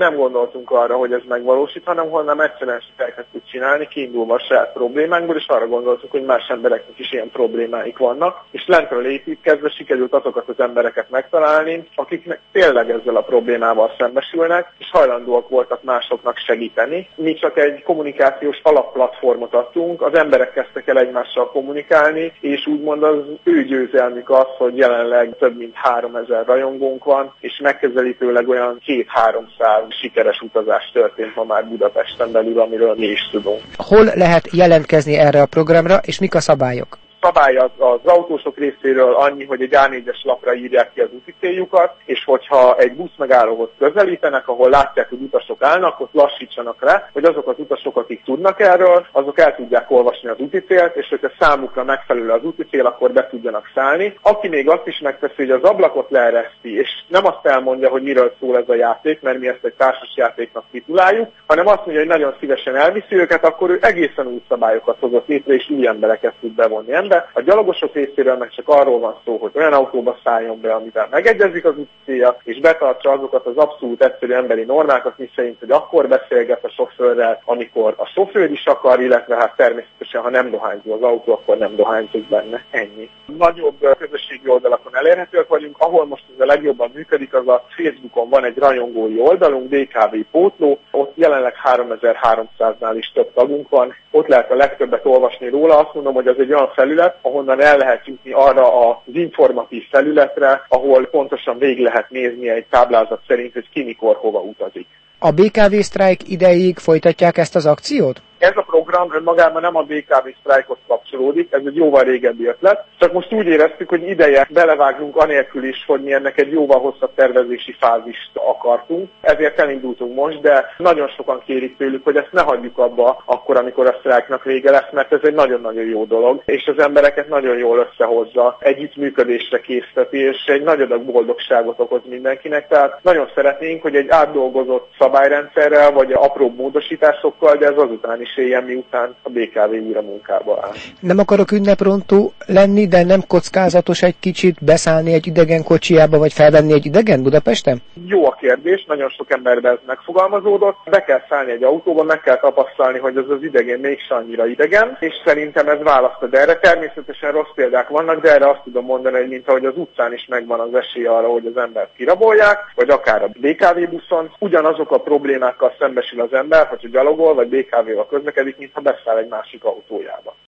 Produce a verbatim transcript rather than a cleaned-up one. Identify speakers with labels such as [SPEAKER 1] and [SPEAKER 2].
[SPEAKER 1] nem gondoltunk arra, hogy ez megvalósít, hanem honnan egyszerűen elkezdtük csinálni, kiindulva a saját problémánkból, és arra gondoltuk, hogy más embereknek is ilyen problémáik vannak, és lentről építkezve sikerült azokat az embereket megtalálni, akiknek tényleg ezzel a problémával szembesülnek, és hajlandóak voltak másoknak segíteni. Mi csak egy kommunikációs alapplatformot adtunk, az emberek kezdtek el egymással kommunikálni, és úgymond az ő győzelmük az, hogy jelenleg több mint háromezer rajongónk van, és megközelítőleg olyan két-háromszáz sikeres utazás történt ma már Budapesten belül, amiről mi is tudunk.
[SPEAKER 2] Hol lehet jelentkezni erre a programra, és mik a szabályok?
[SPEAKER 1] Szabály az, az autósok részéről annyi, hogy egy á négyes lapra írják ki az úti céljukat, és hogyha egy buszmegállóhoz közelítenek, ahol látják, hogy utasok állnak, ott lassítsanak rá, hogy azok az utasok, akik tudnak erről, azok el tudják olvasni az úti célt, és hogyha számukra megfelelő az úti cél, akkor be tudjanak szállni. Aki még azt is megteszi, hogy az ablakot leereszti, és nem azt elmondja, hogy miről szól ez a játék, mert mi ezt egy társas játéknak tituláljuk, hanem azt mondja, hogy nagyon szívesen elviszi őket, akkor ő egészen új szabályokat hozott létre, és új embereket tud bevonni ember. A gyalogosok részéről meg csak arról van szó, hogy olyan autóba szálljon be, amivel megegyezik az úti célja, és betartsa azokat az abszolút egyszerű emberi normákat, miszerint, hogy akkor beszélget a sofőrrel, amikor a sofőr is akar, illetve hát természetesen, ha nem dohányzó az autó, akkor nem dohányzik benne. Ennyi. Nagyobb közösségi oldalakon elérhetőek vagyunk, ahol most ez a legjobban működik, az a Facebookon van egy rajongói oldalunk, dé ká vé Pótló, ott jelenleg háromezer-háromszáznál is több tagunk van, ott lehet a legtöbbet olvasni róla. Azt mondom, hogy az egy olyan felület, ahonnan el lehet jutni arra az informatív felületre, ahol pontosan végig lehet nézni egy táblázat szerint, hogy ki mikor hova utazik.
[SPEAKER 2] A bé ká vé sztrájk ideig folytatják ezt az akciót?
[SPEAKER 1] Ez a program önmagában nem a bé ká vé sztrájkhoz kapcsolódik, ez egy jóval régebbi ötlet, csak most úgy éreztük, hogy ideje belevágnunk anélkül is, hogy mi ennek egy jóval hosszabb tervezési fázist akartunk. Ezért elindultunk most, de nagyon sokan kérik tőlük, hogy ezt ne hagyjuk abba akkor, amikor a sztrájknak vége lesz, mert ez egy nagyon-nagyon jó dolog, és az embereket nagyon jól összehozza, együttműködésre készteti, és egy nagy adag boldogságot okoz mindenkinek. Tehát nagyon szeretnénk, hogy egy átdolgozott szabályrendszerrel, vagy apró módosításokkal, de ez azután is éljen, miután a bé ká vé újra munkába áll.
[SPEAKER 2] Nem akarok ünneprontó lenni, de nem kockázatos egy kicsit beszállni egy idegen kocsiába, vagy felvenni egy idegen Budapesten?
[SPEAKER 1] Jó a kérdés, nagyon sok emberben ez megfogalmazódott. Be kell szállni egy autóba, meg kell tapasztalni, hogy az az idegen mégse annyira idegen, és szerintem ez választod erre. Természetesen rossz példák vannak, de erre azt tudom mondani, hogy mint ahogy az utcán is megvan az esély arra, hogy az embert kirabolják, vagy akár a bé ká vé buszon, ugyanazok a problémákkal szembesül az ember, hogy gyalogol, vagy bé ká véval közlekedik, mintha beszáll egy másik autójába.